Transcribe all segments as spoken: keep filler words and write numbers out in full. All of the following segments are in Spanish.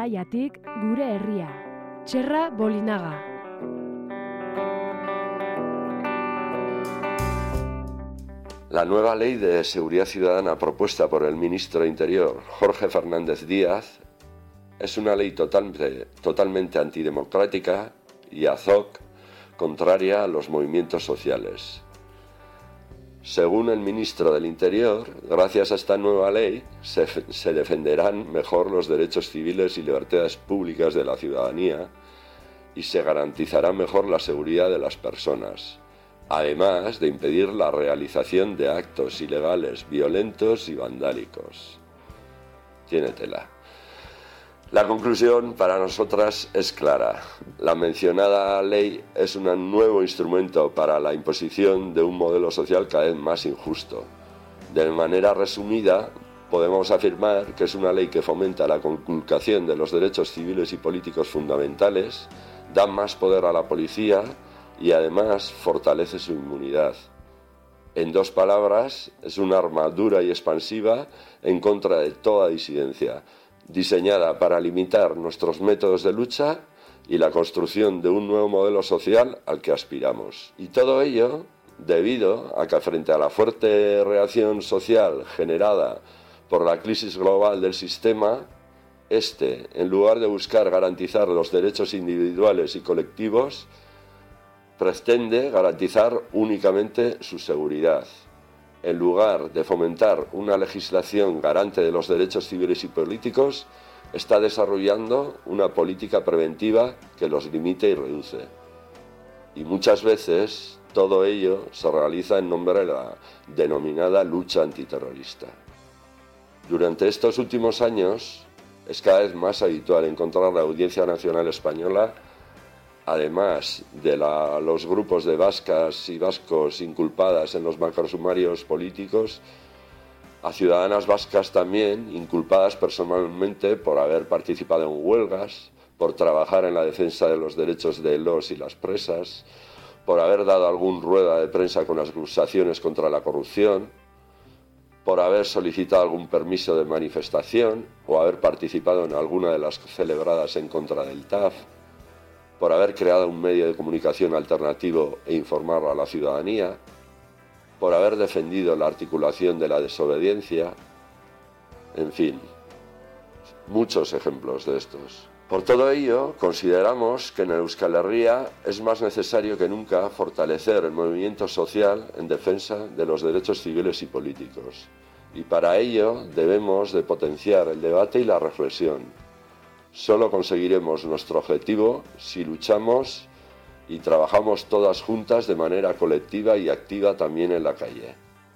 Talaiatik gure herria. Txerra Bolinaga. La nueva ley de seguridad ciudadana propuesta por el ministro de Interior, Jorge Fernández Díaz, es una ley totalmente, totalmente antidemocrática y A Z O C, contraria a los movimientos sociales. Según el ministro del Interior, gracias a esta nueva ley se, se defenderán mejor los derechos civiles y libertades públicas de la ciudadanía y se garantizará mejor la seguridad de las personas, además de impedir la realización de actos ilegales, violentos y vandálicos. Tiene tela. La conclusión para nosotras es clara. La mencionada ley es un nuevo instrumento para la imposición de un modelo social cada vez más injusto. De manera resumida, podemos afirmar que es una ley que fomenta la conculcación de los derechos civiles y políticos fundamentales, da más poder a la policía y además fortalece su inmunidad. En dos palabras, es un arma dura y expansiva en contra de toda disidencia, diseñada para limitar nuestros métodos de lucha y la construcción de un nuevo modelo social al que aspiramos. Y todo ello debido a que frente a la fuerte reacción social generada por la crisis global del sistema, este, en lugar de buscar garantizar los derechos individuales y colectivos, pretende garantizar únicamente su seguridad. En lugar de fomentar una legislación garante de los derechos civiles y políticos, está desarrollando una política preventiva que los limite y reduce. Y muchas veces todo ello se realiza en nombre de la denominada lucha antiterrorista. Durante estos últimos años es cada vez más habitual encontrar la Audiencia Nacional Española, además de la, los grupos de vascas y vascos inculpadas en los macrosumarios políticos, a ciudadanas vascas también inculpadas personalmente por haber participado en huelgas, por trabajar en la defensa de los derechos de los y las presas, por haber dado algún rueda de prensa con acusaciones contra la corrupción, por haber solicitado algún permiso de manifestación o haber participado en alguna de las celebradas en contra del T A F, por haber creado un medio de comunicación alternativo e informar a la ciudadanía, por haber defendido la articulación de la desobediencia, en fin, muchos ejemplos de estos. Por todo ello, consideramos que en Euskal Herria es más necesario que nunca fortalecer el movimiento social en defensa de los derechos civiles y políticos. Y para ello debemos de potenciar el debate y la reflexión. Solo conseguiremos nuestro objetivo si luchamos y trabajamos todas juntas de manera colectiva y activa también en la calle.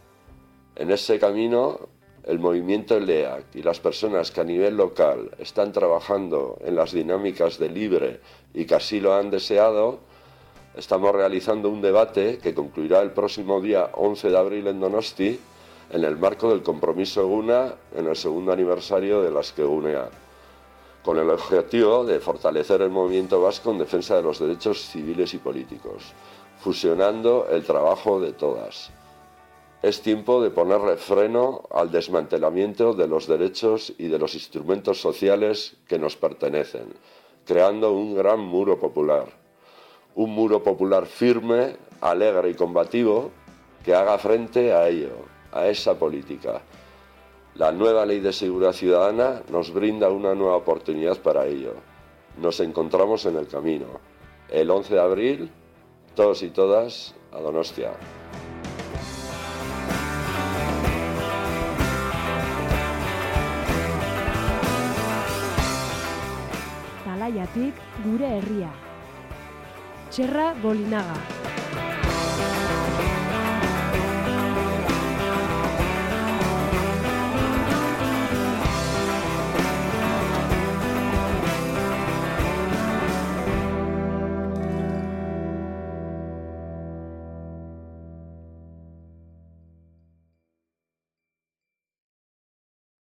En ese camino, el movimiento L E A C y las personas que a nivel local están trabajando en las dinámicas de libre y que así lo han deseado, estamos realizando un debate que concluirá el próximo día once de abril en Donosti, en el marco del compromiso Eguna en el segundo aniversario de la Askegunea, con el objetivo de fortalecer el movimiento vasco en defensa de los derechos civiles y políticos, fusionando el trabajo de todas. Es tiempo de ponerle freno al desmantelamiento de los derechos y de los instrumentos sociales que nos pertenecen, creando un gran muro popular. Un muro popular firme, alegre y combativo que haga frente a ello, a esa política. La nueva Ley de Seguridad Ciudadana nos brinda una nueva oportunidad para ello. Nos encontramos en el camino. El once de abril, todos y todas, a Donostia. Talaiatik gure herria. Txerra Bolinaga.